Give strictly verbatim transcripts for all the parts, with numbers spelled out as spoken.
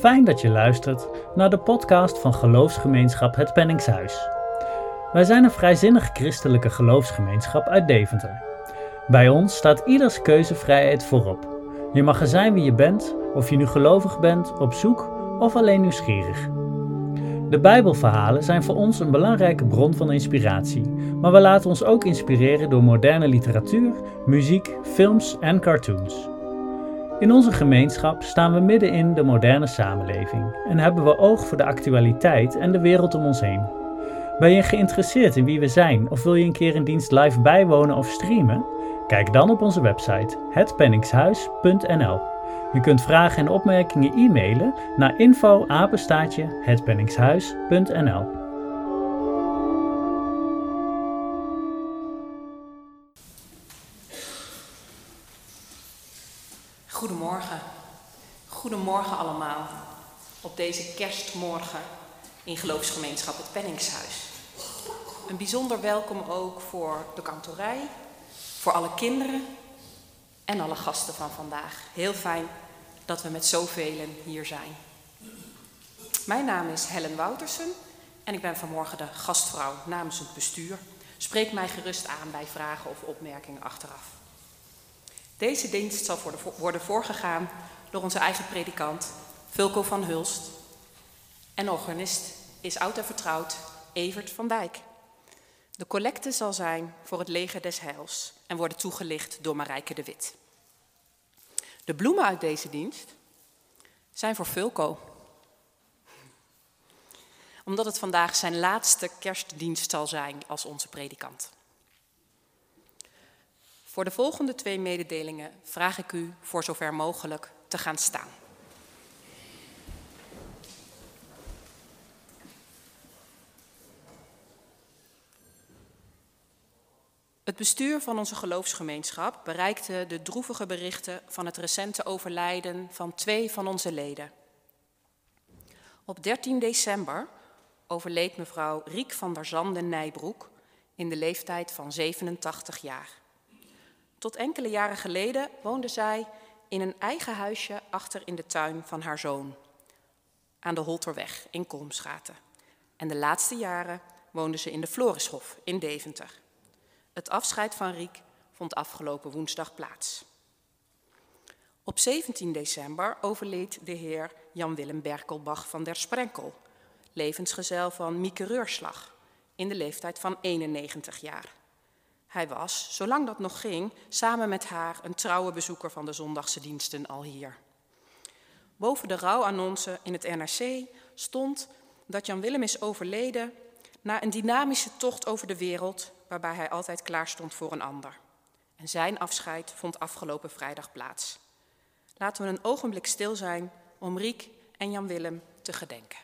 fijn dat je luistert naar de podcast van Geloofsgemeenschap Het Penningshuis. Wij zijn een vrijzinnig christelijke geloofsgemeenschap uit Deventer. Bij ons staat ieders keuzevrijheid voorop. Je mag er zijn wie je bent, of je nu gelovig bent, op zoek of alleen nieuwsgierig. De Bijbelverhalen zijn voor ons een belangrijke bron van inspiratie, maar we laten ons ook inspireren door moderne literatuur, muziek, films en cartoons. In onze gemeenschap staan we midden in de moderne samenleving en hebben we oog voor de actualiteit en de wereld om ons heen. Ben je geïnteresseerd in wie we zijn of wil je een keer een dienst live bijwonen of streamen? Kijk dan op onze website het penningshuis punt n l. Je kunt vragen en opmerkingen e-mailen naar info apenstaartje het penningshuis punt n l. Goedemorgen. Goedemorgen allemaal. Op deze kerstmorgen in Geloofsgemeenschap Het Penningshuis. Een bijzonder welkom ook voor de kantorij, voor alle kinderen en alle gasten van vandaag. Heel fijn dat we met zoveel hier zijn. Mijn naam is Helen Woutersen en ik ben vanmorgen de gastvrouw namens het bestuur. Spreek mij gerust aan bij vragen of opmerkingen achteraf. Deze dienst zal worden voorgegaan door onze eigen predikant, Vulko van Hulst. En organist is oud en vertrouwd Evert van Dijk. De collecte zal zijn voor het Leger des Heils en worden toegelicht door Marijke de Wit. De bloemen uit deze dienst zijn voor Vulko. Omdat het vandaag zijn laatste kerstdienst zal zijn als onze predikant. Voor de volgende twee mededelingen vraag ik u voor zover mogelijk te gaan staan. Het bestuur van onze geloofsgemeenschap bereikte de droevige berichten van het recente overlijden van twee van onze leden. Op dertien december overleed mevrouw Riek van der Zanden Nijbroek in de leeftijd van zevenentachtig jaar. Tot enkele jaren geleden woonde zij in een eigen huisje achter in de tuin van haar zoon, aan de Holterweg in Kolmschaten. En de laatste jaren woonde ze in de Florishof in Deventer. Het afscheid van Riek vond afgelopen woensdag plaats. Op zeventien december overleed de heer Jan-Willem Berkelbach van der Sprenkel, levensgezel van Mieke Reurslag, in de leeftijd van eenennegentig jaar. Hij was, zolang dat nog ging, samen met haar een trouwe bezoeker van de zondagse diensten al hier. Boven de rouwannonce in het N R C stond dat Jan Willem is overleden na een dynamische tocht over de wereld, waarbij hij altijd klaar stond voor een ander. En zijn afscheid vond afgelopen vrijdag plaats. Laten we een ogenblik stil zijn om Riek en Jan Willem te gedenken.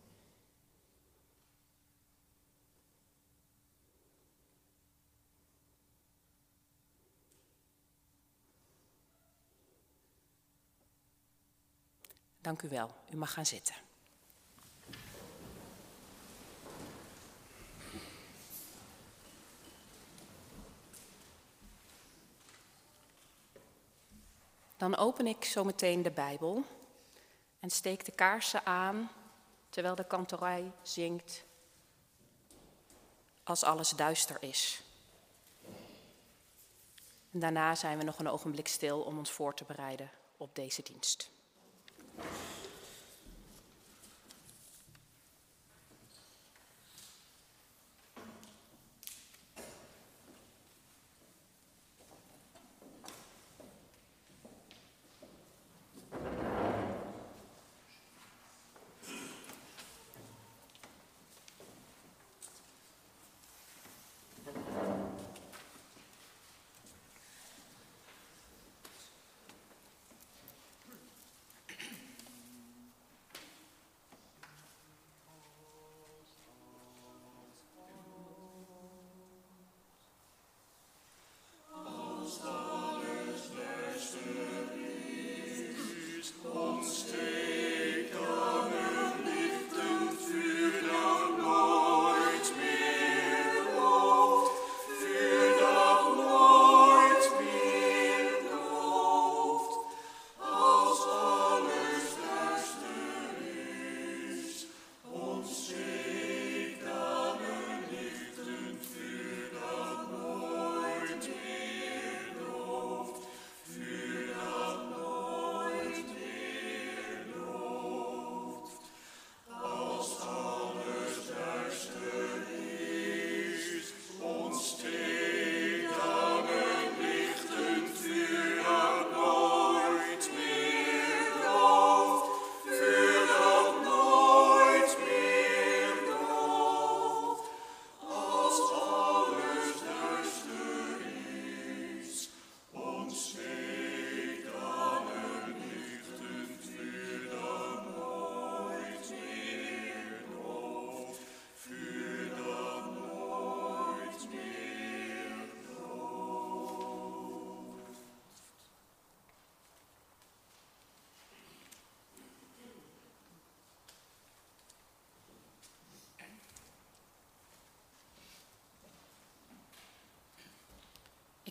Dank u wel. U mag gaan zitten. Dan open ik zo meteen de Bijbel en steek de kaarsen aan terwijl de kantorij zingt Als alles duister is. En daarna zijn we nog een ogenblik stil om ons voor te bereiden op deze dienst.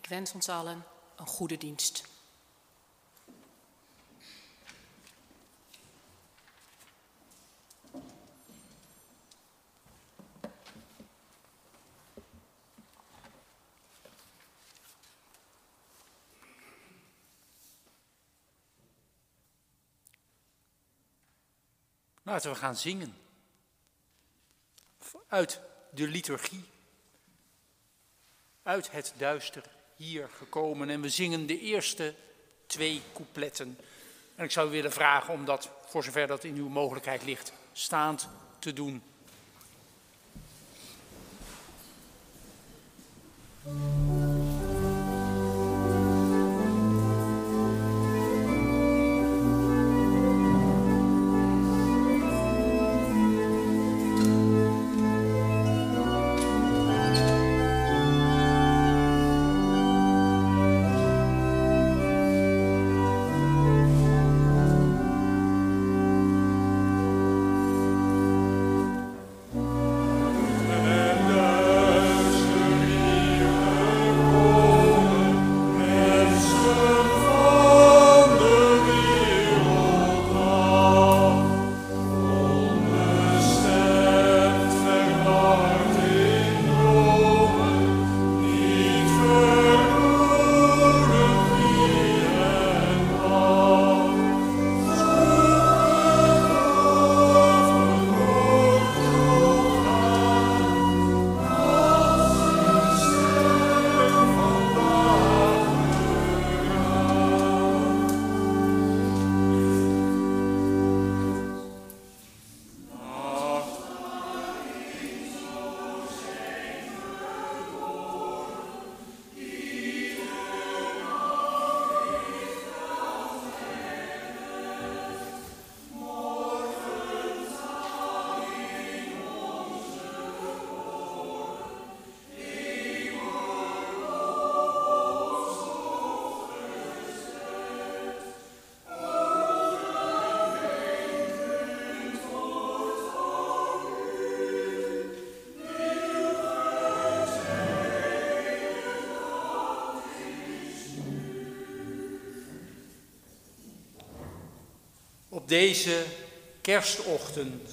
wens ons allen een goede dienst. Laten we gaan zingen. Uit de liturgie. Uit het duister hier gekomen. En we zingen de eerste twee coupletten. En ik zou u willen vragen om dat, voor zover dat in uw mogelijkheid ligt, staand te doen. Op deze kerstochtend,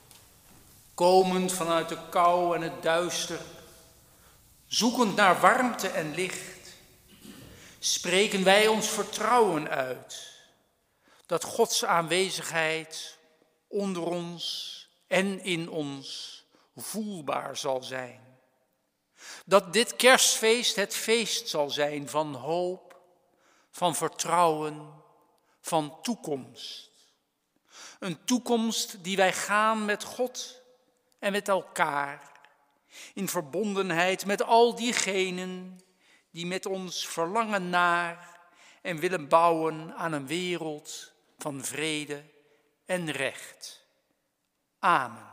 komend vanuit de kou en het duister, zoekend naar warmte en licht, spreken wij ons vertrouwen uit dat Gods aanwezigheid onder ons en in ons voelbaar zal zijn. Dat dit kerstfeest het feest zal zijn van hoop, van vertrouwen, van toekomst. Een toekomst die wij gaan met God en met elkaar, in verbondenheid met al diegenen die met ons verlangen naar en willen bouwen aan een wereld van vrede en recht. Amen.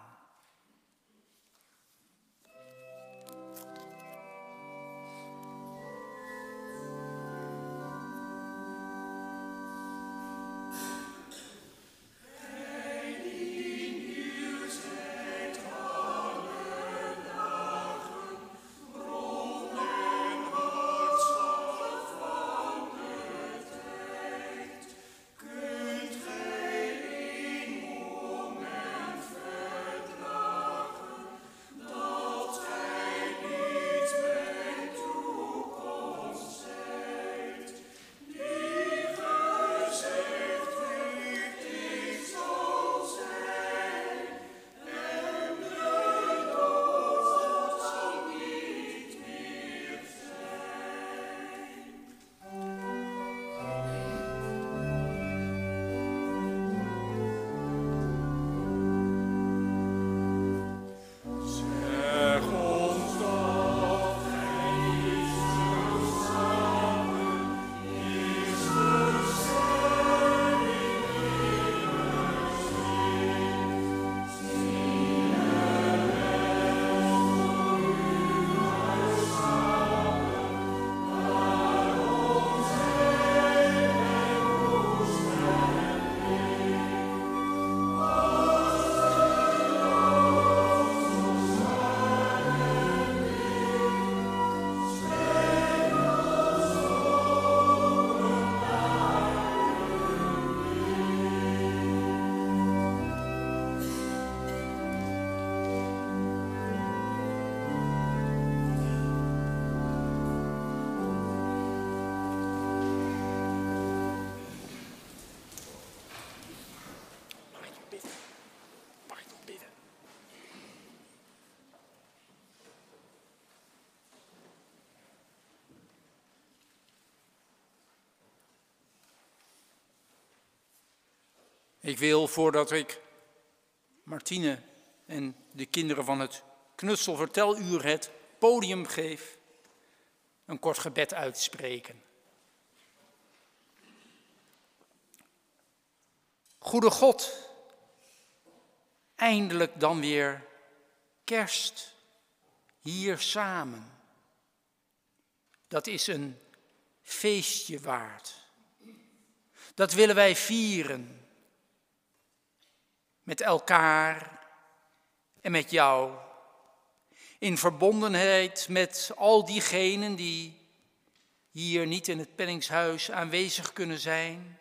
Kunt gij in moment Ik wil, voordat ik Martine en de kinderen van het Knutselverteluur het podium geef, een kort gebed uitspreken. Goede God, eindelijk dan weer kerst hier samen. Dat is een feestje waard. Dat willen wij vieren. Met elkaar en met jou. In verbondenheid met al diegenen die hier niet in het Penningshuis aanwezig kunnen zijn,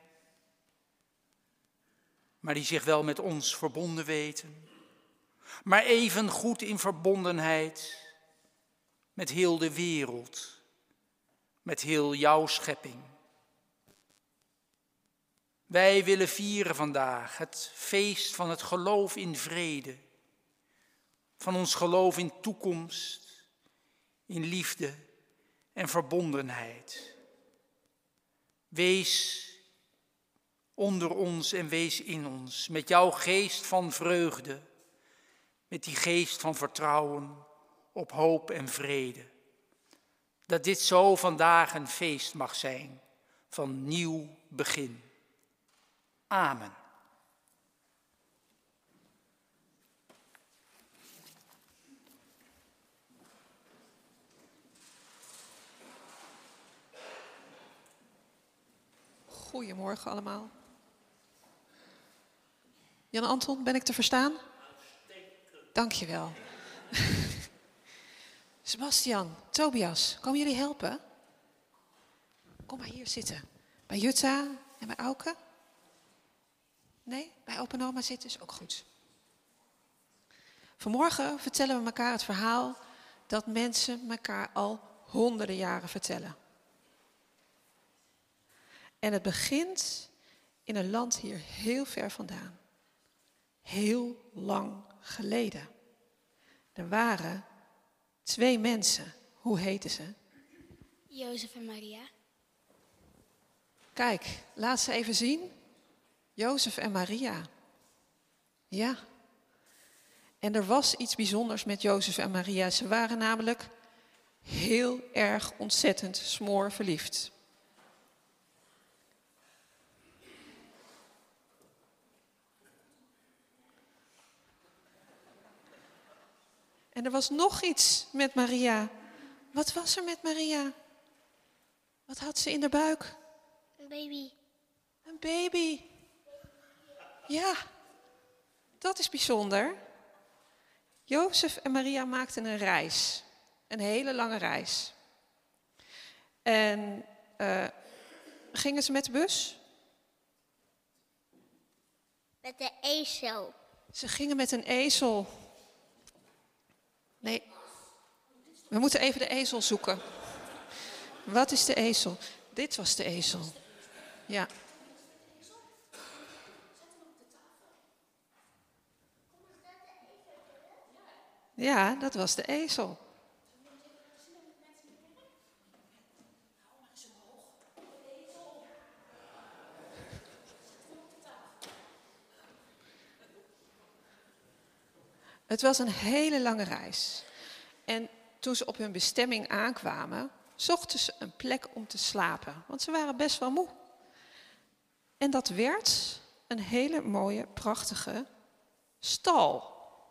maar die zich wel met ons verbonden weten. Maar even goed in verbondenheid met heel de wereld, met heel jouw schepping. Wij willen vieren vandaag het feest van het geloof in vrede, van ons geloof in toekomst, in liefde en verbondenheid. Wees onder ons en wees in ons, met jouw geest van vreugde, met die geest van vertrouwen op hoop en vrede. Dat dit zo vandaag een feest mag zijn van nieuw begin. Amen. Goedemorgen allemaal. Jan Anton, ben ik te verstaan? Dank je wel. Sebastian, Tobias, komen jullie helpen? Kom maar hier zitten. Bij Jutta en bij Auke? Nee, bij opa en oma zitten is ook goed. Vanmorgen vertellen we elkaar het verhaal dat mensen elkaar al honderden jaren vertellen. En het begint in een land hier heel ver vandaan. Heel lang geleden. Er waren twee mensen. Hoe heten ze? Jozef en Maria. Kijk, laat ze even zien. Jozef en Maria. Ja. En er was iets bijzonders met Jozef en Maria. Ze waren namelijk heel erg ontzettend smoorverliefd. En er was nog iets met Maria. Wat was er met Maria? Wat had ze in de buik? Een baby. Een baby. Ja, dat is bijzonder. Jozef en Maria maakten een reis. Een hele lange reis. En uh, gingen ze met de bus? Met de ezel. Ze gingen met een ezel. Nee, we moeten even de ezel zoeken. Wat is de ezel? Dit was de ezel. Ja. Ja, dat was de ezel. Het was een hele lange reis. En toen ze op hun bestemming aankwamen, zochten ze een plek om te slapen. Want ze waren best wel moe. En dat werd een hele mooie, prachtige stal.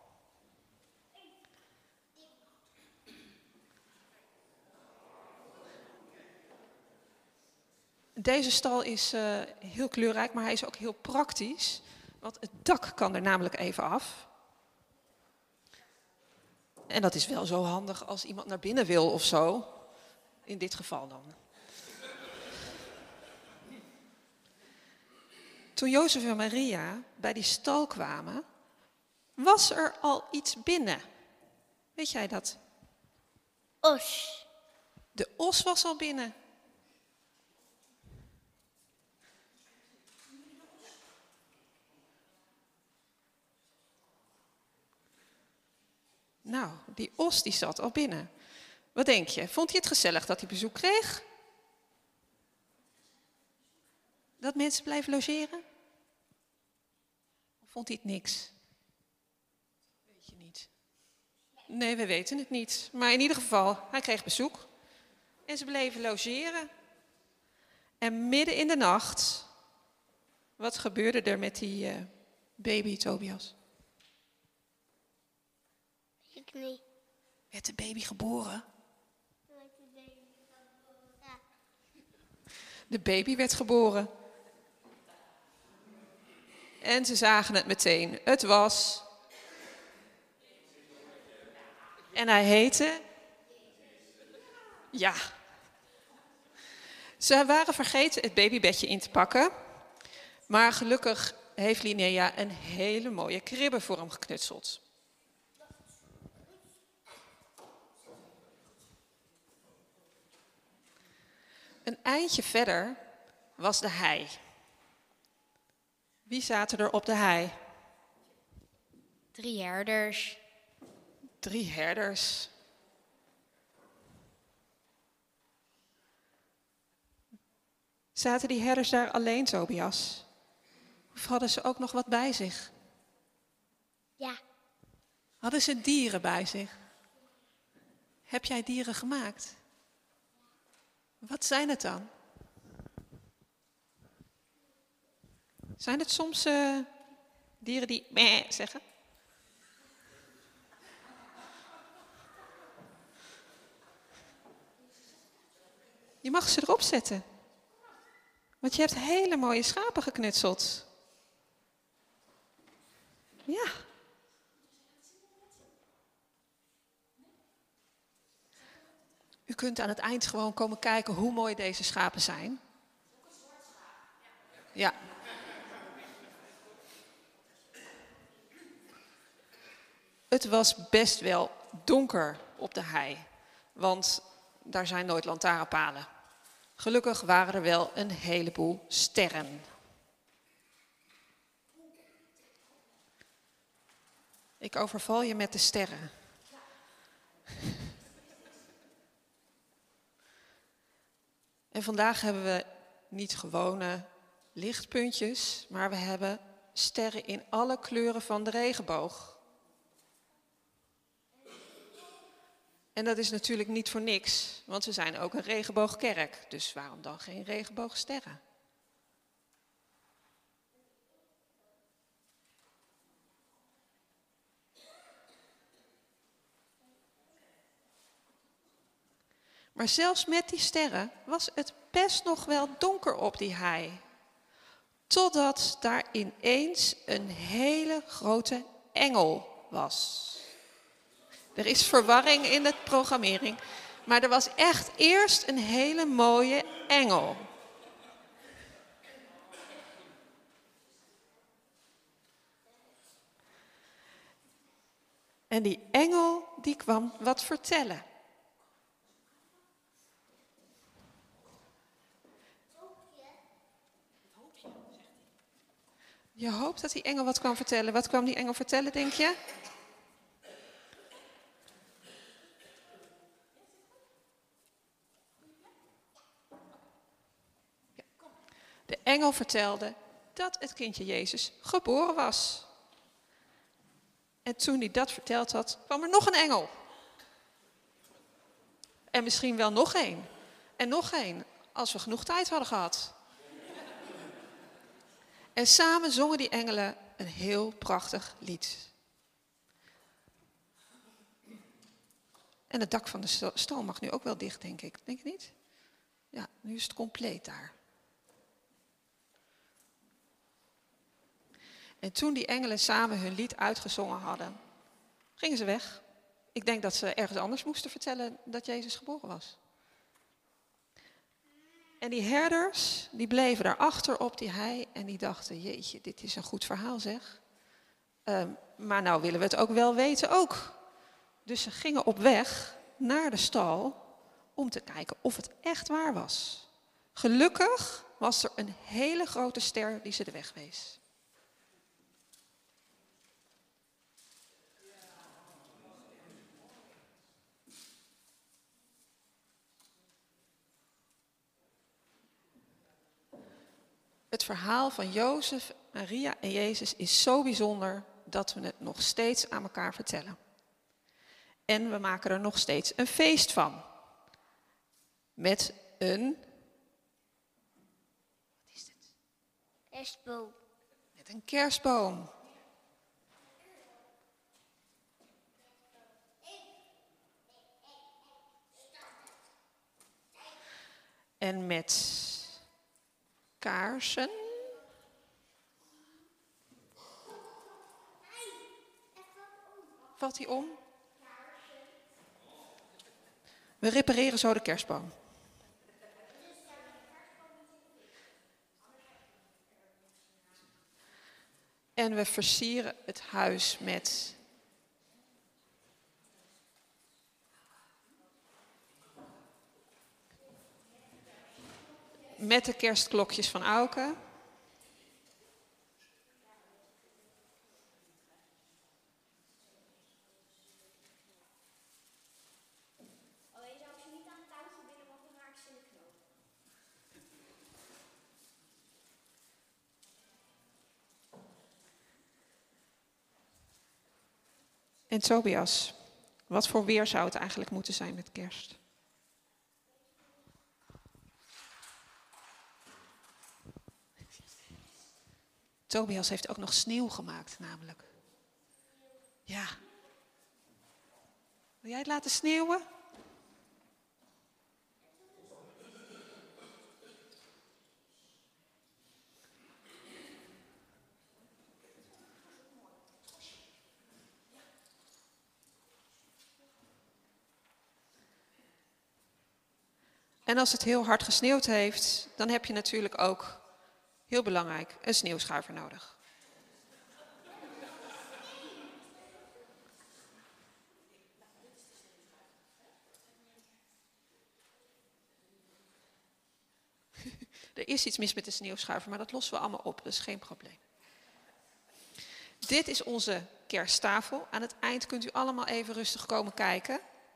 Deze stal is uh, heel kleurrijk, maar hij is ook heel praktisch. Want het dak kan er namelijk even af. En dat is wel zo handig als iemand naar binnen wil of zo. In dit geval dan. Toen Jozef en Maria bij die stal kwamen, was er al iets binnen. Weet jij dat? Os. De os was al binnen. Nou, die os die zat al binnen. Wat denk je? Vond hij het gezellig dat hij bezoek kreeg? Dat mensen blijven logeren? Vond hij het niks? Weet je niet. Nee, we weten het niet. Maar in ieder geval, hij kreeg bezoek. En ze bleven logeren. En midden in de nacht, wat gebeurde er met die uh, baby Tobias? Ik niet. Werd de baby geboren? Ja. De baby werd geboren. En ze zagen het meteen. Het was. En hij heette. Ja. Ze waren vergeten het babybedje in te pakken. Maar gelukkig heeft Linnea een hele mooie kribbe voor hem geknutseld. Een eindje verder was de hei. Wie zaten er op de hei? Drie herders. Drie herders. Zaten die herders daar alleen, Tobias? Of hadden ze ook nog wat bij zich? Ja. Hadden ze dieren bij zich? Heb jij dieren gemaakt? Wat zijn het dan? Zijn het soms uh, dieren die meh zeggen? Je mag ze erop zetten. Want je hebt hele mooie schapen geknutseld. Ja. U kunt aan het eind gewoon komen kijken hoe mooi deze schapen zijn. Ja. Het was best wel donker op de hei, want daar zijn nooit lantaarnpalen. Gelukkig waren er wel een heleboel sterren. Ik overval je met de sterren. En vandaag hebben we niet gewone lichtpuntjes, maar we hebben sterren in alle kleuren van de regenboog. En dat is natuurlijk niet voor niks, want we zijn ook een regenboogkerk. Dus waarom dan geen regenboogsterren? Maar zelfs met die sterren was het best nog wel donker op die hei. Totdat daar ineens een hele grote engel was. Er is verwarring in de programmering, maar er was echt eerst een hele mooie engel. En die engel die kwam wat vertellen. Je hoopt dat die engel wat kwam vertellen. Wat kwam die engel vertellen, denk je? De engel vertelde dat het kindje Jezus geboren was. En toen hij dat verteld had, kwam er nog een engel. En misschien wel nog één. En nog één, als we genoeg tijd hadden gehad. En samen zongen die engelen een heel prachtig lied. En het dak van de stal mag nu ook wel dicht, denk ik. Denk je niet? Ja, nu is het compleet daar. En toen die engelen samen hun lied uitgezongen hadden, gingen ze weg. Ik denk dat ze ergens anders moesten vertellen dat Jezus geboren was. En die herders, die bleven daarachter op die hei en die dachten, jeetje, dit is een goed verhaal zeg. Um, maar nou willen we het ook wel weten ook. Dus ze gingen op weg naar de stal om te kijken of het echt waar was. Gelukkig was er een hele grote ster die ze de weg wees. Het het verhaal van Jozef, Maria en Jezus is zo bijzonder dat we het nog steeds aan elkaar vertellen. En we maken er nog steeds een feest van. Met een... Wat is dit? Kerstboom. Met een kerstboom. En met kaarsen. Valt die om? We repareren zo de kerstboom. En we versieren het huis met met de kerstklokjes van Auke. Alleen zou ik ze niet aan het touwtje binnen, want dan raak ik ze in de knoop. En Tobias, wat voor weer zou het eigenlijk moeten zijn met kerst? Tobias heeft ook nog sneeuw gemaakt, namelijk. Ja. Wil jij het laten sneeuwen? En als het heel hard gesneeuwd heeft, dan heb je natuurlijk ook, heel belangrijk, een sneeuwschuiver nodig. Er is iets mis met de sneeuwschuiver, maar dat lossen we allemaal op, dat is geen probleem. Dit is onze kersttafel. Aan het eind kunt u allemaal even rustig komen kijken.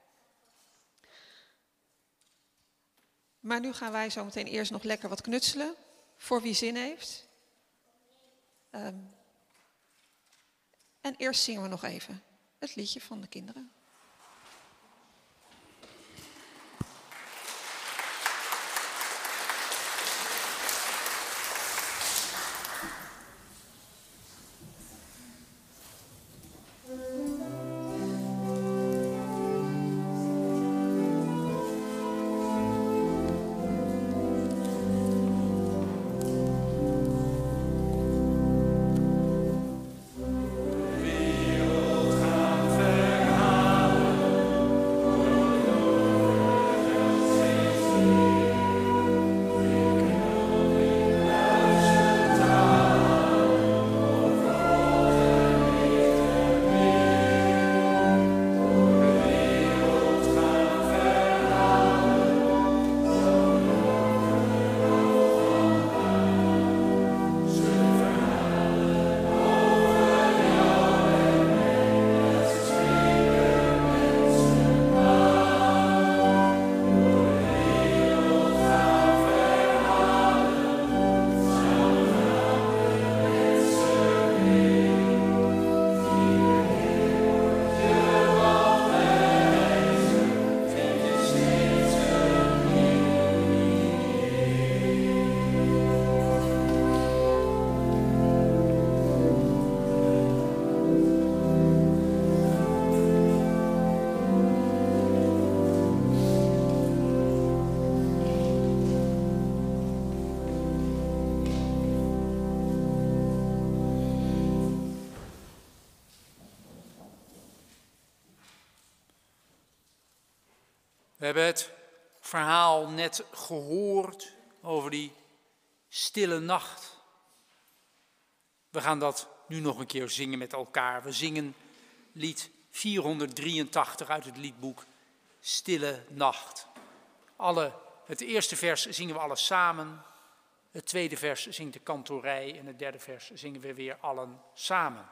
Maar nu gaan wij zo meteen eerst nog lekker wat knutselen, voor wie zin heeft. Um, en eerst zingen we nog even het liedje van de kinderen. We hebben het verhaal net gehoord over die stille nacht. We gaan dat nu nog een keer zingen met elkaar. We zingen lied vierhonderddrieëntachtig uit het liedboek Stille Nacht. Alle, het eerste vers zingen we alle samen. Het tweede vers zingt de kantorij en het derde vers zingen we weer allen samen.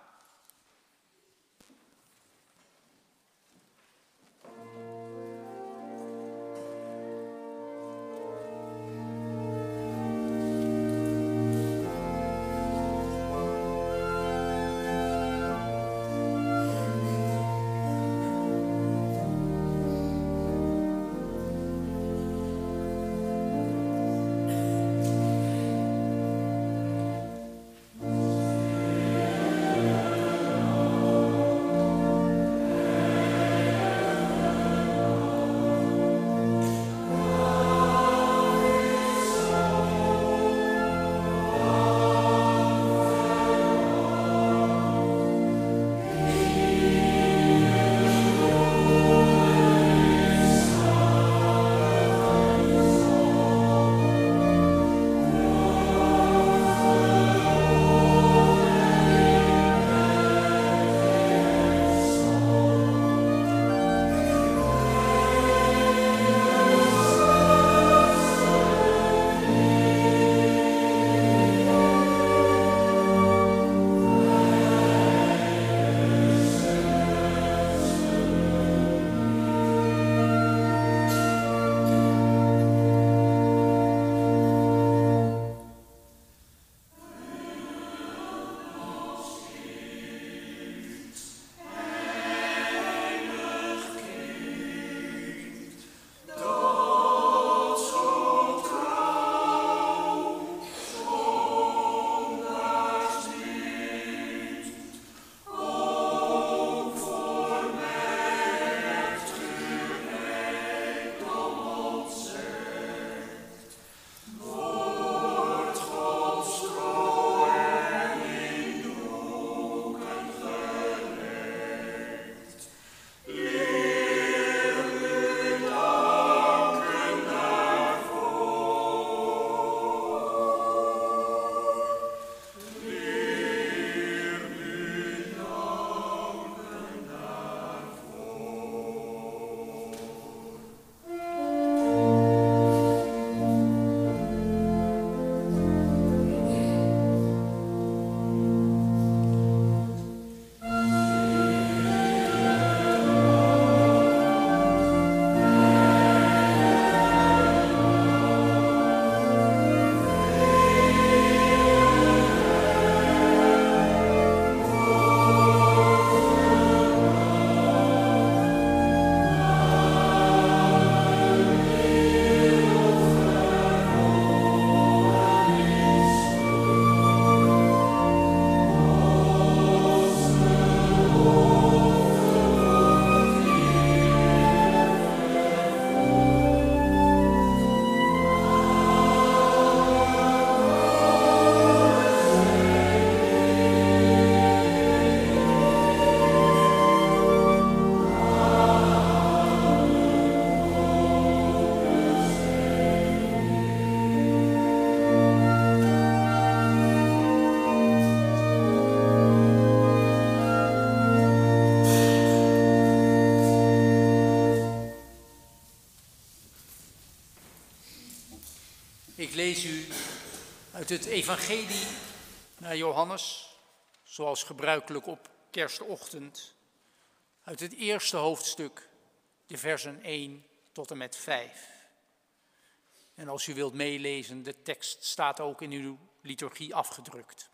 lees u uit het evangelie naar Johannes, zoals gebruikelijk op kerstochtend, uit het eerste hoofdstuk, de versen één tot en met vijf. En als u wilt meelezen, de tekst staat ook in uw liturgie afgedrukt.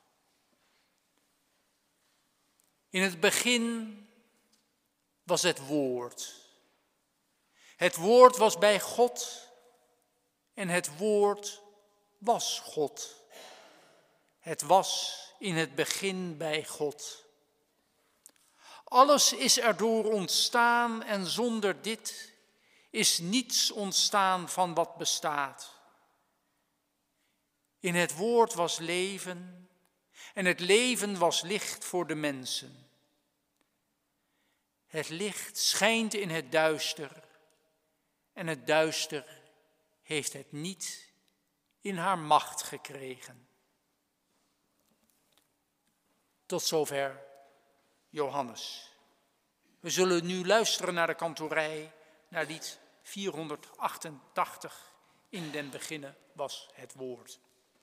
In het begin was het woord. Het woord was bij God en het woord was God. Het was in het begin bij God. Alles is erdoor ontstaan en zonder dit is niets ontstaan van wat bestaat. In het woord was leven en het leven was licht voor de mensen. Het licht schijnt in het duister en het duister heeft het niet in haar macht gekregen. Tot zover Johannes. We zullen nu luisteren naar de kantorij, naar lied vierhonderdachtentachtig. In den beginne was het woord.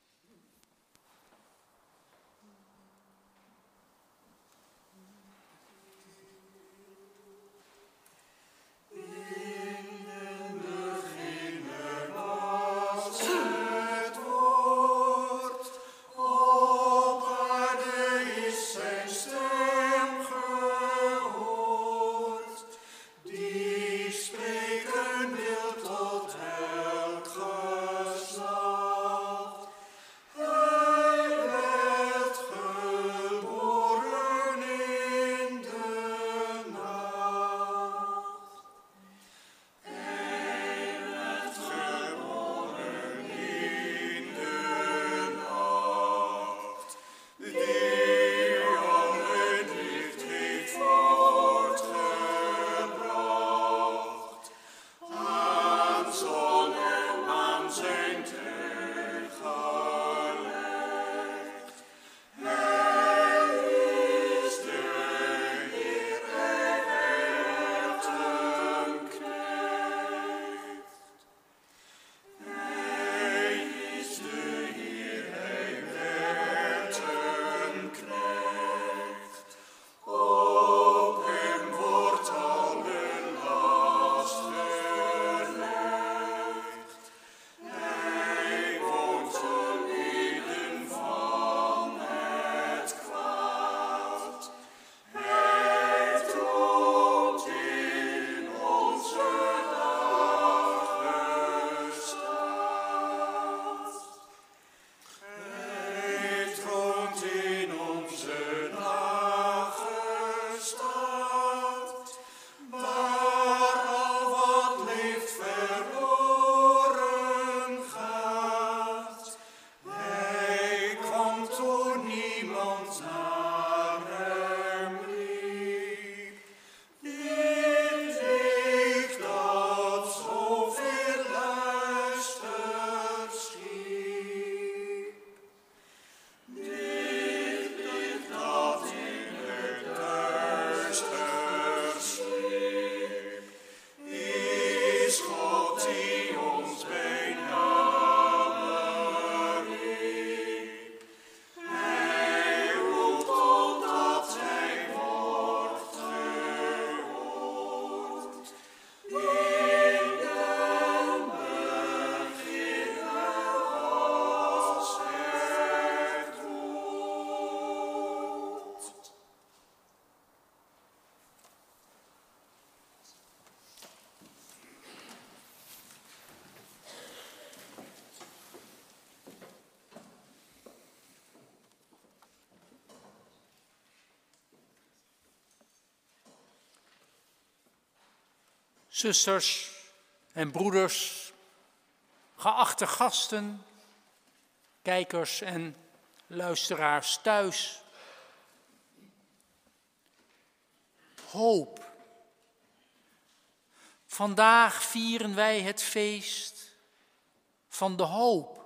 Zusters en broeders, geachte gasten, kijkers en luisteraars thuis. Hoop. Vandaag vieren wij het feest van de hoop.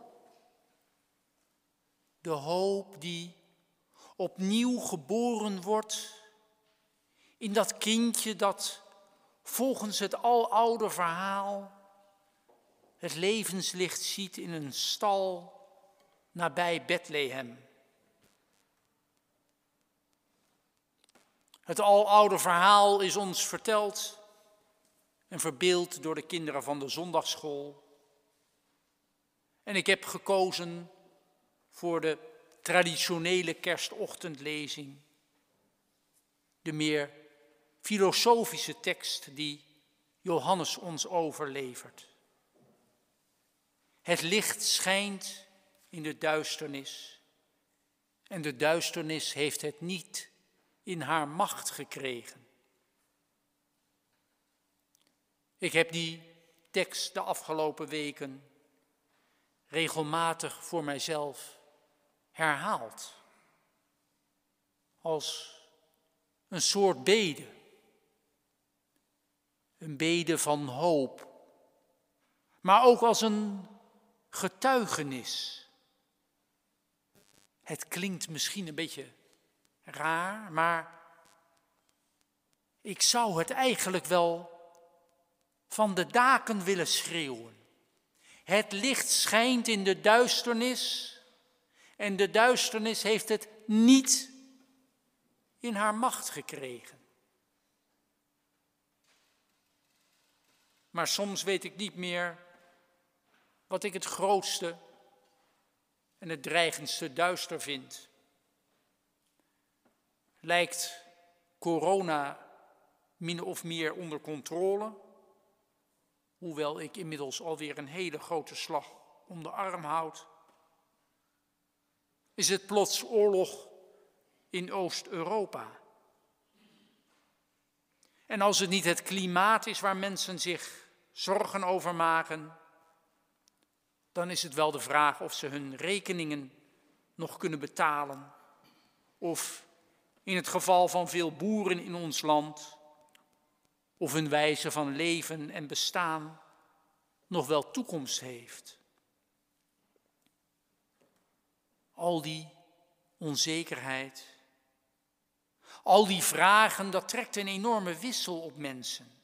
De hoop die opnieuw geboren wordt in dat kindje dat volgens het aloude verhaal het levenslicht ziet in een stal nabij Bethlehem. Het aloude verhaal is ons verteld en verbeeld door de kinderen van de zondagsschool. En ik heb gekozen voor de traditionele kerstochtendlezing, de meer filosofische tekst die Johannes ons overlevert. Het licht schijnt in de duisternis en de duisternis heeft het niet in haar macht gekregen. Ik heb die tekst de afgelopen weken regelmatig voor mijzelf herhaald. Als een soort bede. Een bede van hoop. Maar ook als een getuigenis. Het klinkt misschien een beetje raar, maar ik zou het eigenlijk wel van de daken willen schreeuwen. Het licht schijnt in de duisternis en de duisternis heeft het niet in haar macht gekregen. Maar soms weet ik niet meer wat ik het grootste en het dreigendste duister vind. Lijkt corona min of meer onder controle, hoewel ik inmiddels alweer een hele grote slag om de arm houd? Is het plots oorlog in Oost-Europa? En als het niet het klimaat is waar mensen zich zorgen over maken, dan is het wel de vraag of ze hun rekeningen nog kunnen betalen. Of in het geval van veel boeren in ons land, of hun wijze van leven en bestaan nog wel toekomst heeft. Al die onzekerheid, al die vragen, dat trekt een enorme wissel op mensen.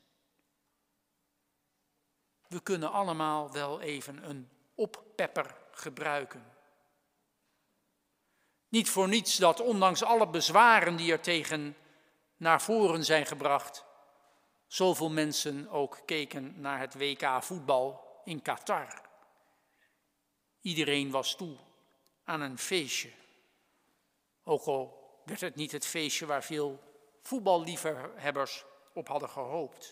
We kunnen allemaal wel even een oppepper gebruiken. Niet voor niets dat ondanks alle bezwaren die er tegen naar voren zijn gebracht, zoveel mensen ook keken naar het W K voetbal in Qatar. Iedereen was toe aan een feestje. Ook al werd het niet het feestje waar veel voetballiefhebbers op hadden gehoopt.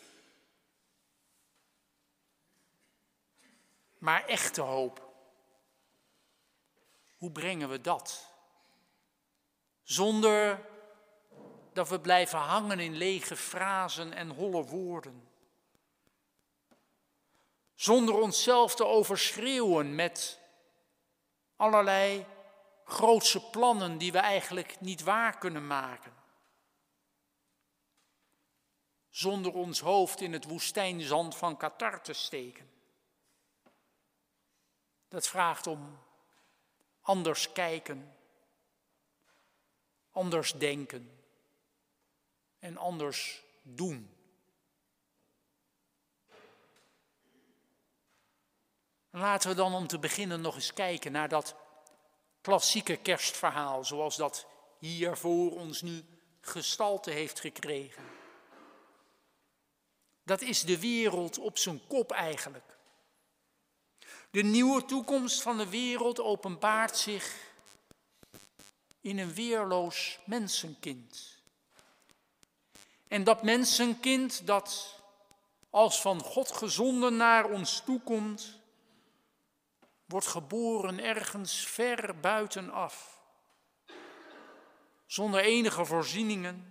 Maar echte hoop, hoe brengen we dat? Zonder dat we blijven hangen in lege frasen en holle woorden. Zonder onszelf te overschreeuwen met allerlei grootse plannen die we eigenlijk niet waar kunnen maken. Zonder ons hoofd in het woestijnzand van Qatar te steken. Dat vraagt om anders kijken, anders denken en anders doen. Laten we dan om te beginnen nog eens kijken naar dat klassieke kerstverhaal, zoals dat hier voor ons nu gestalte heeft gekregen. Dat is de wereld op zijn kop eigenlijk. De nieuwe toekomst van de wereld openbaart zich in een weerloos mensenkind. En dat mensenkind dat als van God gezonden naar ons toekomt, wordt geboren ergens ver buitenaf. Zonder enige voorzieningen.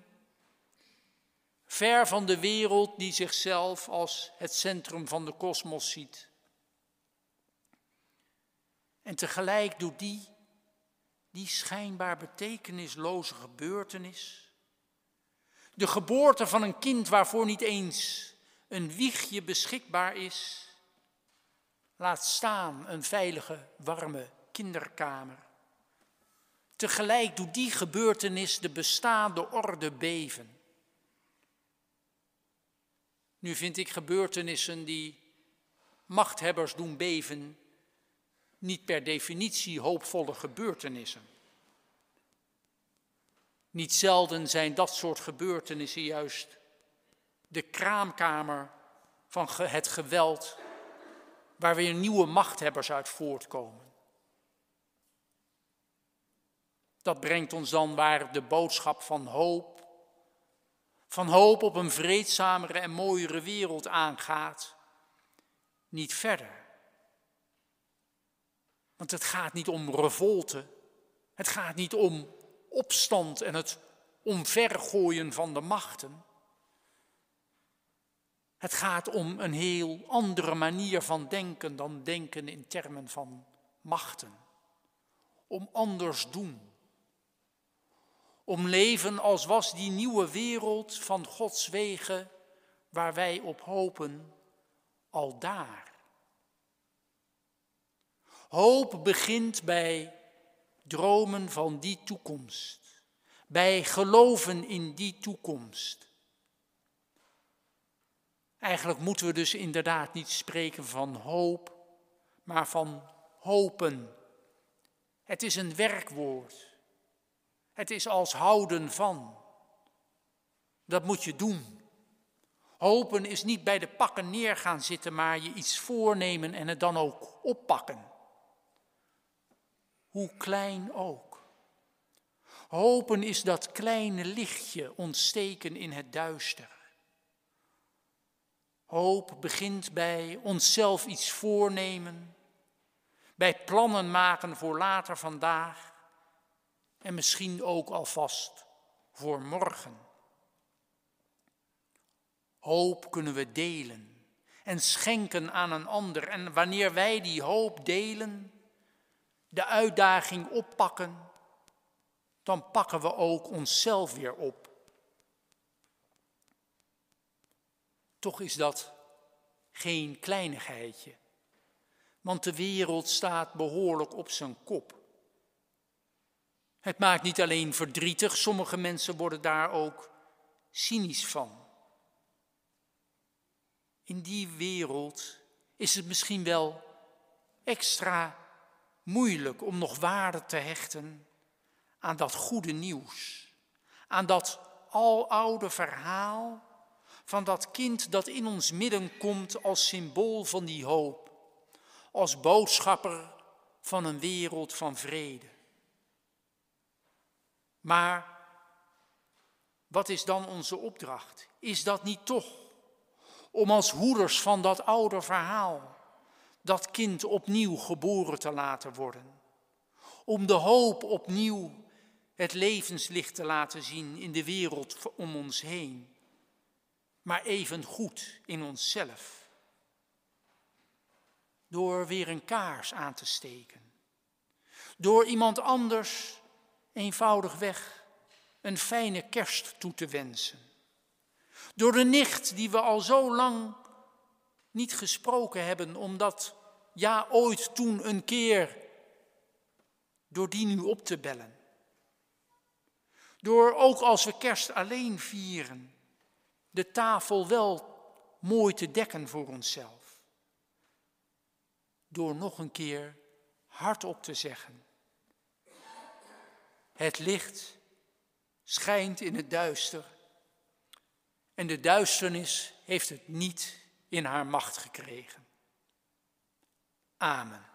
Ver van de wereld die zichzelf als het centrum van de kosmos ziet. En tegelijk doet die, die schijnbaar betekenisloze gebeurtenis, de geboorte van een kind waarvoor niet eens een wiegje beschikbaar is, laat staan een veilige, warme kinderkamer. Tegelijk doet die gebeurtenis de bestaande orde beven. Nu vind ik gebeurtenissen die Machthebbers doen beven niet per definitie hoopvolle gebeurtenissen. Niet zelden zijn dat soort gebeurtenissen juist de kraamkamer van het geweld waar weer nieuwe machthebbers uit voortkomen. Dat brengt ons dan waar de boodschap van hoop, van hoop op een vreedzamere en mooiere wereld aangaat, niet verder. Want het gaat niet om revolte, het gaat niet om opstand en het omvergooien van de machten. Het gaat om een heel andere manier van denken dan denken in termen van machten. Om anders doen. Om leven als was die nieuwe wereld van Gods wegen waar wij op hopen, al daar. Hoop begint bij dromen van die toekomst, bij geloven in die toekomst. Eigenlijk moeten we dus inderdaad niet spreken van hoop, maar van hopen. Het is een werkwoord. Het is als houden van. Dat moet je doen. Hopen is niet bij de pakken neer gaan zitten, maar je iets voornemen en het dan ook oppakken. Hoe klein ook. Hopen is dat kleine lichtje ontsteken in het duister. Hoop begint bij onszelf iets voornemen, bij plannen maken voor later vandaag en misschien ook alvast voor morgen. Hoop kunnen we delen en schenken aan een ander. En wanneer wij die hoop delen, de uitdaging oppakken, dan pakken we ook onszelf weer op. Toch is dat geen kleinigheidje, want de wereld staat behoorlijk op zijn kop. Het maakt niet alleen verdrietig, sommige mensen worden daar ook cynisch van. In die wereld is het misschien wel extra moeilijk om nog waarde te hechten aan dat goede nieuws, aan dat aloude verhaal van dat kind dat in ons midden komt als symbool van die hoop, als boodschapper van een wereld van vrede. Maar wat is dan onze opdracht? Is dat niet toch om als hoeders van dat oude verhaal dat kind opnieuw geboren te laten worden? Om de hoop opnieuw het levenslicht te laten zien in de wereld om ons heen, maar even goed in onszelf. Door weer een kaars aan te steken. Door iemand anders eenvoudigweg een fijne kerst toe te wensen. Door de nicht die we al zo lang niet gesproken hebben, omdat, ja, ooit toen een keer, door die nu op te bellen. Door, ook als we kerst alleen vieren, de tafel wel mooi te dekken voor onszelf. Door nog een keer hardop te zeggen: het licht schijnt in het duister en de duisternis heeft het niet in haar macht gekregen. Amen.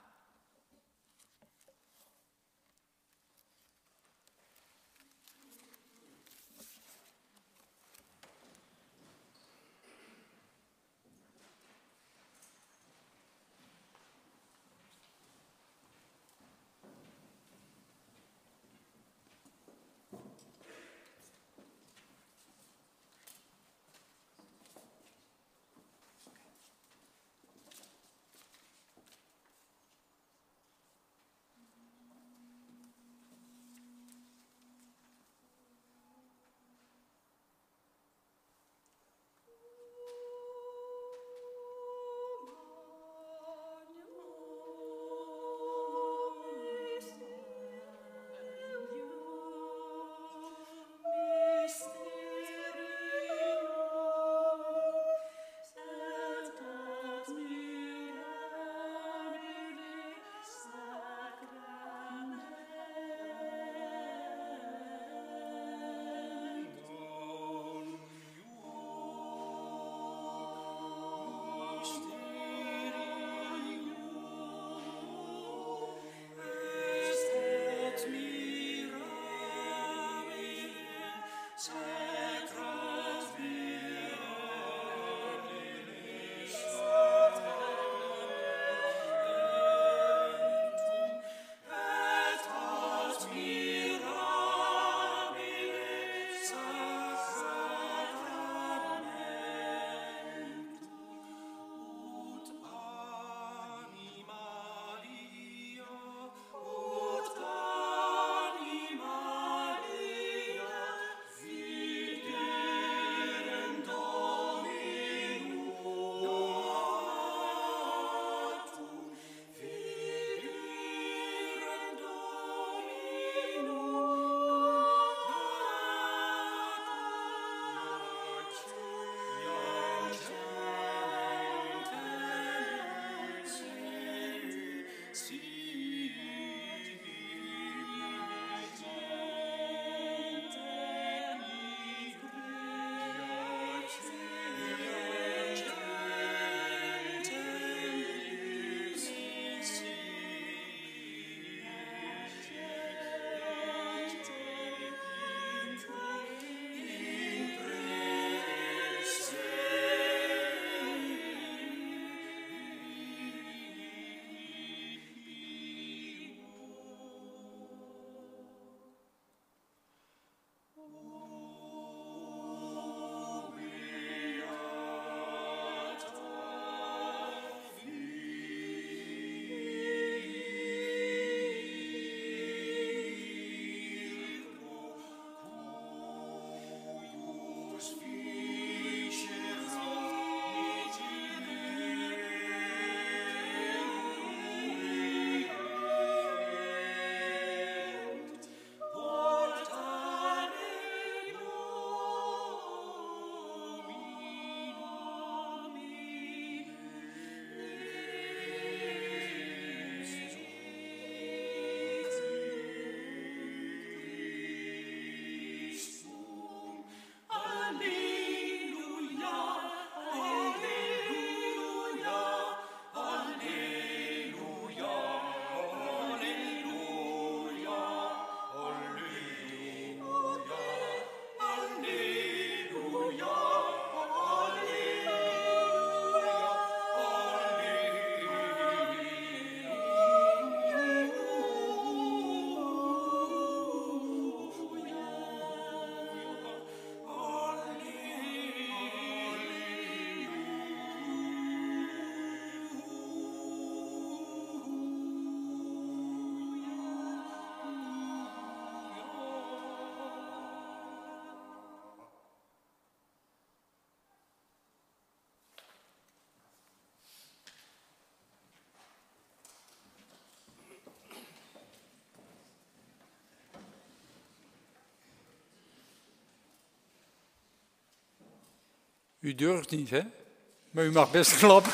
U durft niet, hè? Maar u mag best klappen.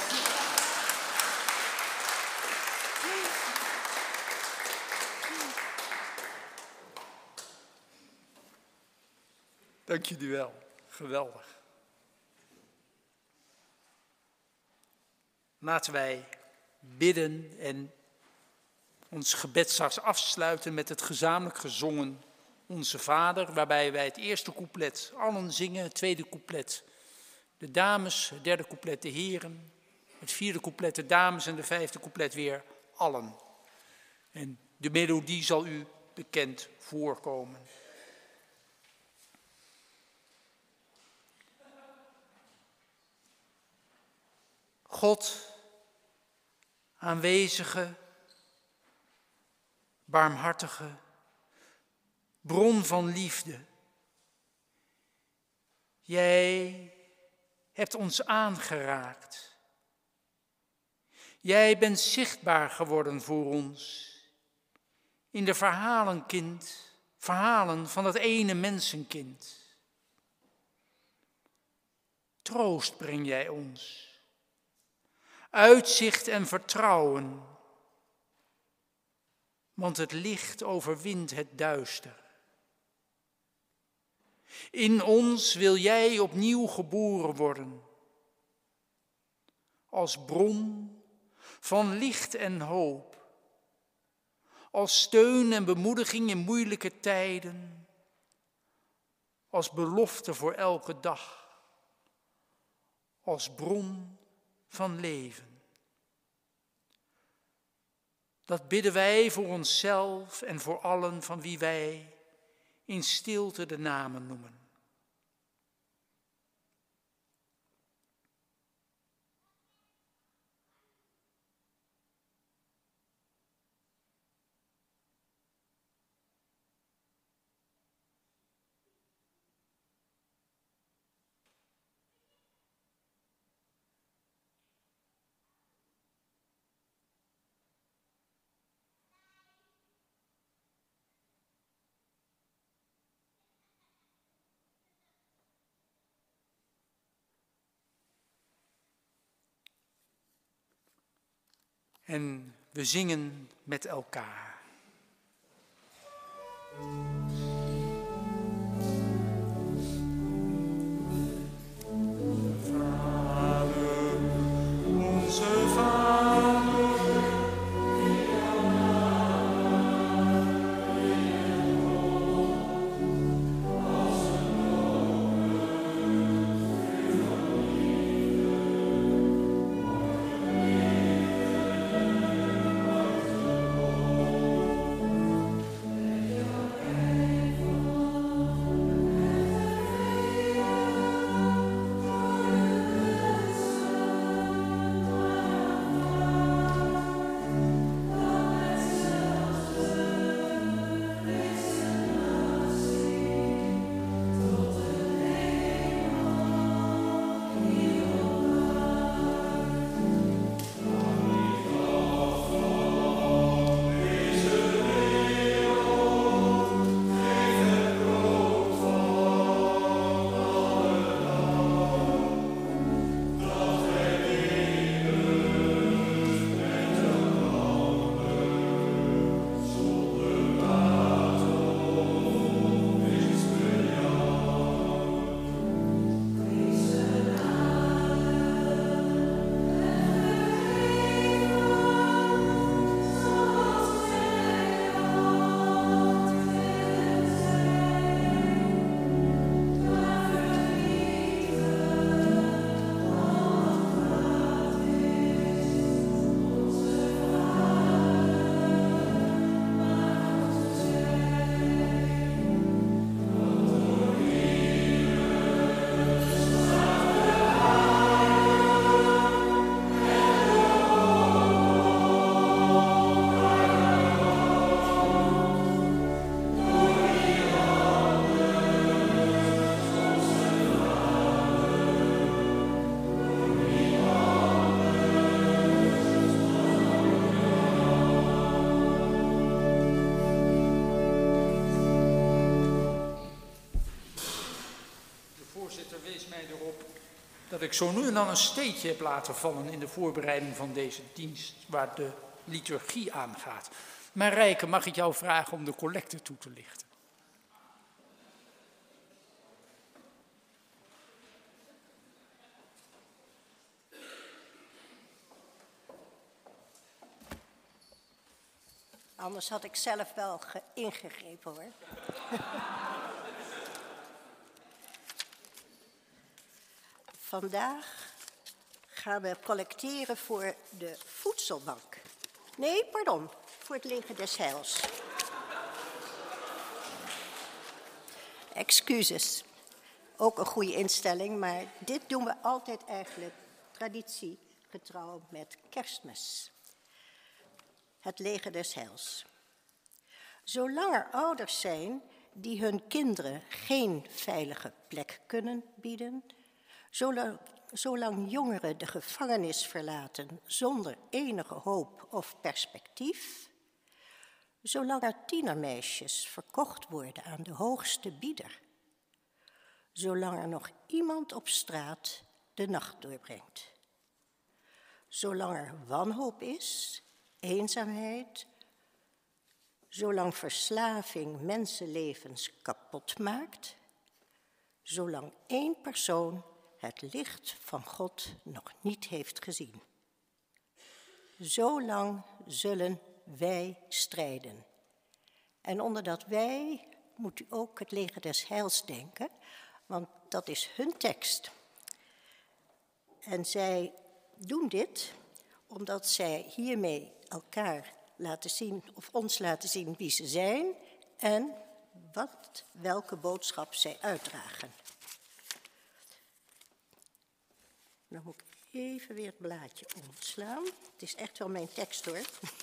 Dank jullie wel. Geweldig. Laten wij bidden en ons gebed straks afsluiten met het gezamenlijk gezongen Onze Vader, waarbij wij het eerste couplet allen zingen, het tweede couplet de dames, het derde couplet de heren, het vierde couplet de dames en de vijfde couplet weer allen. En de melodie zal u bekend voorkomen. God, aanwezige, barmhartige, bron van liefde. Jij hebt ons aangeraakt. Jij bent zichtbaar geworden voor ons. In de verhalen, kind, verhalen van dat ene mensenkind. Troost breng jij ons. Uitzicht en vertrouwen. Want het licht overwint het duister. In ons wil jij opnieuw geboren worden. Als bron van licht en hoop. Als steun en bemoediging in moeilijke tijden. als belofte voor elke dag, als bron van leven. Dat bidden wij voor onszelf en voor allen van wie wij in stilte de namen noemen. En we zingen met elkaar. Vader, onze Vader. Dat ik zo nu en dan een steekje heb laten vallen in de voorbereiding van deze dienst, waar de liturgie aangaat. Maar Rijke, mag ik jou vragen om de collecte toe te lichten? Anders had ik zelf wel ingegrepen, hoor. Vandaag gaan we collecteren voor de voedselbank. Nee, pardon, voor het Leger des Heils. Excuses. Ook een goede instelling, maar dit doen we altijd eigenlijk traditiegetrouw met Kerstmis. Het Leger des Heils. Zolang er ouders zijn die hun kinderen geen veilige plek kunnen bieden, zolang, zolang jongeren de gevangenis verlaten zonder enige hoop of perspectief, zolang er tienermeisjes verkocht worden aan de hoogste bieder, zolang er nog iemand op straat de nacht doorbrengt, zolang er wanhoop is, eenzaamheid, zolang verslaving mensenlevens kapot maakt, zolang één persoon het licht van God nog niet heeft gezien. Zolang zullen wij strijden. En onder dat wij moet u ook het leger des heils denken, want dat is hun tekst. En zij doen dit omdat zij hiermee elkaar laten zien, of ons laten zien wie ze zijn en wat, welke boodschap zij uitdragen. Dan moet ik even weer het blaadje omslaan. Het is echt wel mijn tekst hoor.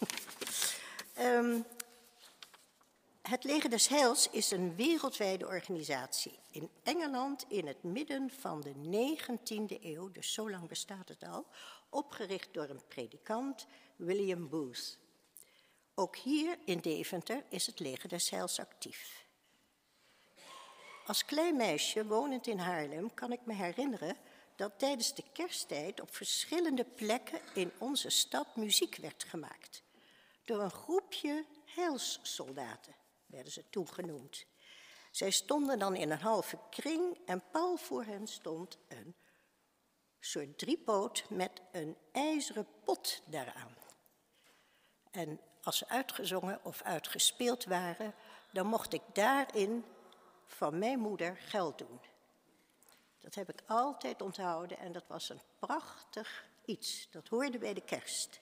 um, het Leger des Heils is een wereldwijde organisatie. In Engeland in het midden van de negentiende eeuw, dus zo lang bestaat het al, opgericht door een predikant, William Booth. Ook hier in Deventer is het Leger des Heils actief. Als klein meisje wonend in Haarlem kan ik me herinneren dat tijdens de kersttijd op verschillende plekken in onze stad muziek werd gemaakt. Door een groepje heilssoldaten, werden ze toen genoemd. Zij stonden dan in een halve kring en pal voor hen stond een soort driepoot met een ijzeren pot daaraan. En als ze uitgezongen of uitgespeeld waren, dan mocht ik daarin van mijn moeder geld doen. Dat heb ik altijd onthouden en dat was een prachtig iets. Dat hoorde bij de kerst.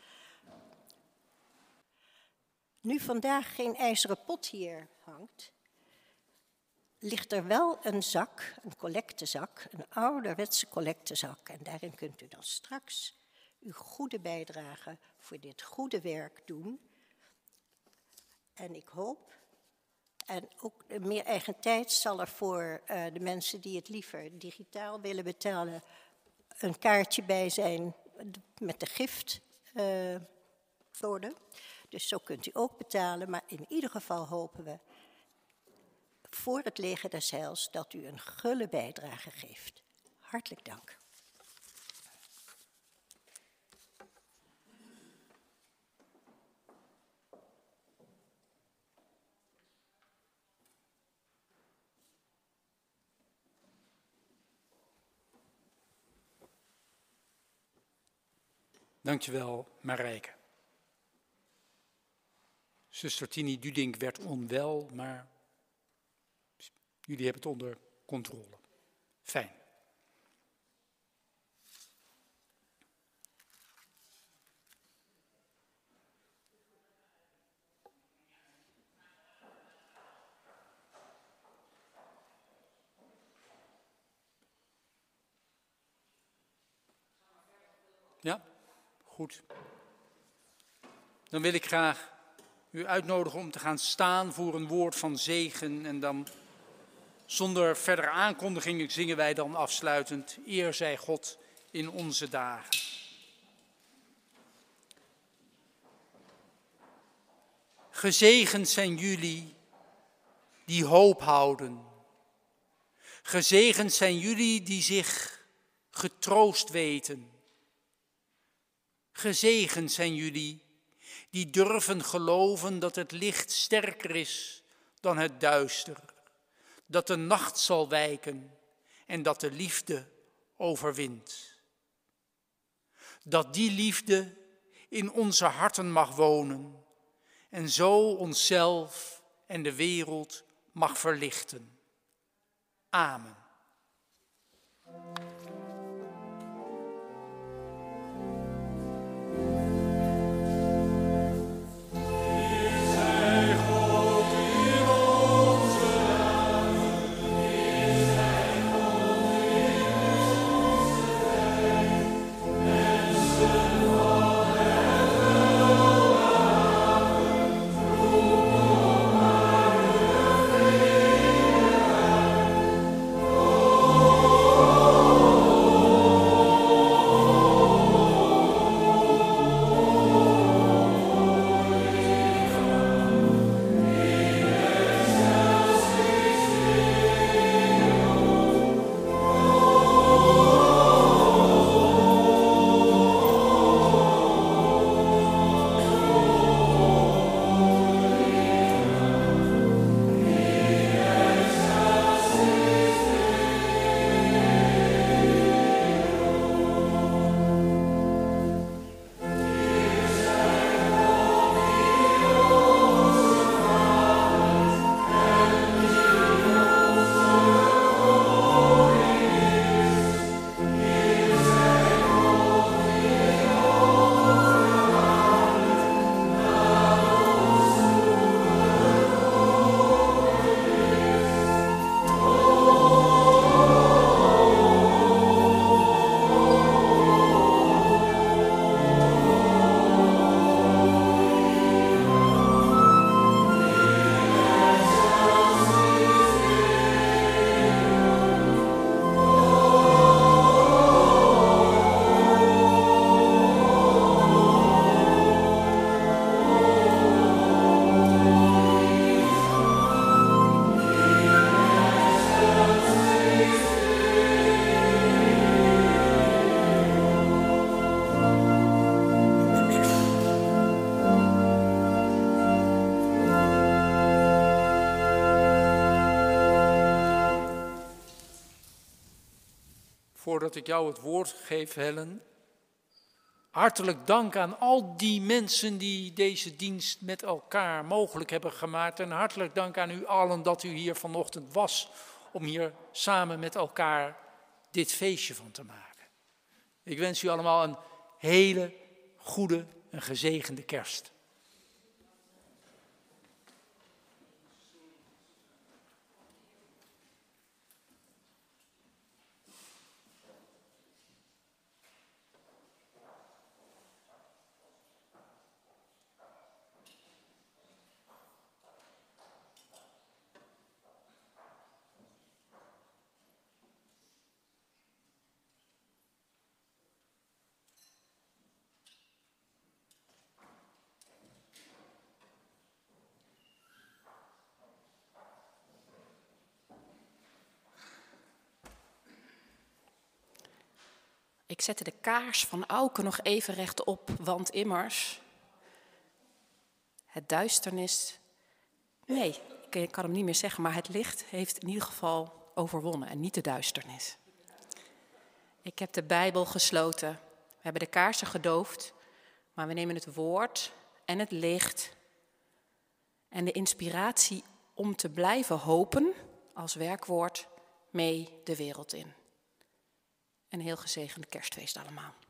Nu vandaag geen ijzeren pot hier hangt, ligt er wel een zak, een collectezak, een ouderwetse collectezak. En daarin kunt u dan straks uw goede bijdrage voor dit goede werk doen. En ik hoop, en ook meer eigen tijd zal er voor uh, de mensen die het liever digitaal willen betalen, een kaartje bij zijn met de giftcode. Uh, dus zo kunt u ook betalen, maar in ieder geval hopen we voor het Leger des Heils dat u een gulle bijdrage geeft. Hartelijk dank. Dankjewel, Marijke. Zuster Tini Dudink werd onwel, maar jullie hebben het onder controle. Fijn. Ja, goed. Dan wil ik graag u uitnodigen om te gaan staan voor een woord van zegen. En dan zonder verdere aankondiging zingen wij dan afsluitend: Eer zij God in onze dagen. Gezegend zijn jullie die hoop houden. Gezegend zijn jullie die zich getroost weten. Gezegend zijn jullie die durven geloven dat het licht sterker is dan het duister. Dat de nacht zal wijken en dat de liefde overwint. Dat die liefde in onze harten mag wonen en zo onszelf en de wereld mag verlichten. Amen. voordat ik jou het woord geef, Helen, hartelijk dank aan al die mensen die deze dienst met elkaar mogelijk hebben gemaakt. En hartelijk dank aan u allen dat u hier vanochtend was om hier samen met elkaar dit feestje van te maken. Ik wens u allemaal een hele goede en gezegende kerst. Ik zette de kaars van Auke nog even rechtop, want immers, het duisternis, nee, ik kan hem niet meer zeggen, maar het licht heeft in ieder geval overwonnen en niet de duisternis. Ik heb de Bijbel gesloten, we hebben de kaarsen gedoofd, maar we nemen het woord en het licht en de inspiratie om te blijven hopen als werkwoord mee de wereld in. Een heel gezegend kerstfeest allemaal.